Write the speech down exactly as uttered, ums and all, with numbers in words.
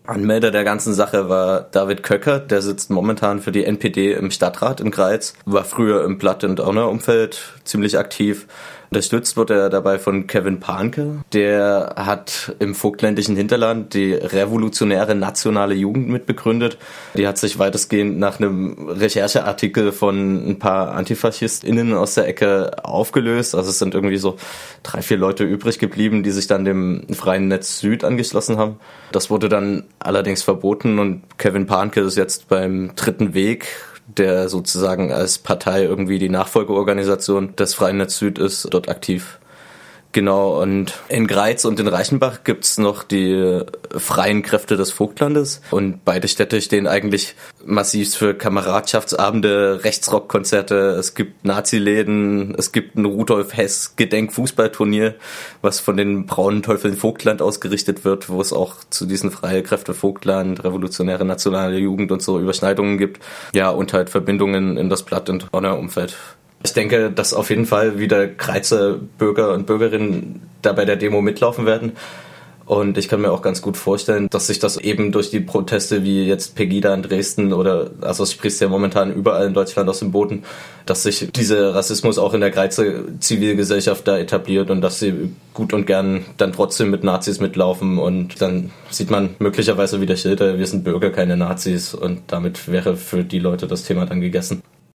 Anmelder der ganzen Sache war David Köcker, der sitzt momentan für die N P D im Stadtrat in Greiz, war früher im Blood and Honor Umfeld ziemlich aktiv. Unterstützt wurde er dabei von Kevin Pahnke, der hat im vogtländischen Hinterland die revolutionäre nationale Jugend mitbegründet. Die hat sich weitestgehend nach einem Rechercheartikel von ein paar AntifaschistInnen aus der Ecke aufgelöst. Also es sind irgendwie so drei, vier Leute übrig geblieben, die sich dann dem Freien Netz Süd angeschlossen haben. Das wurde dann allerdings verboten und Kevin Pahnke ist jetzt beim Dritten Weg, der sozusagen als Partei irgendwie die Nachfolgeorganisation des Freien Netz Süd ist, dort aktiv. Genau, und in Greiz und in Reichenbach gibt's noch die freien Kräfte des Vogtlandes und beide Städte stehen eigentlich massiv für Kameradschaftsabende, Rechtsrockkonzerte, es gibt Nazi-Läden, es gibt ein Rudolf Hess Gedenkfußballturnier, was von den Braunen Teufeln Vogtland ausgerichtet wird, wo es auch zu diesen freie Kräfte Vogtland, revolutionäre nationale Jugend und so Überschneidungen gibt. Ja, und halt Verbindungen in das Blood and Honor Umfeld. Ich denke, dass auf jeden Fall wieder Greizer Bürger und Bürgerinnen da bei der Demo mitlaufen werden. Und ich kann mir auch ganz gut vorstellen, dass sich das eben durch die Proteste wie jetzt Pegida in Dresden oder, also es spricht ja momentan überall in Deutschland aus dem Boden, dass sich dieser Rassismus auch in der Greizer Zivilgesellschaft da etabliert und dass sie gut und gern dann trotzdem mit Nazis mitlaufen und dann sieht man möglicherweise wieder Schilder, wir sind Bürger, keine Nazis und damit wäre für die Leute das Thema dann gegessen.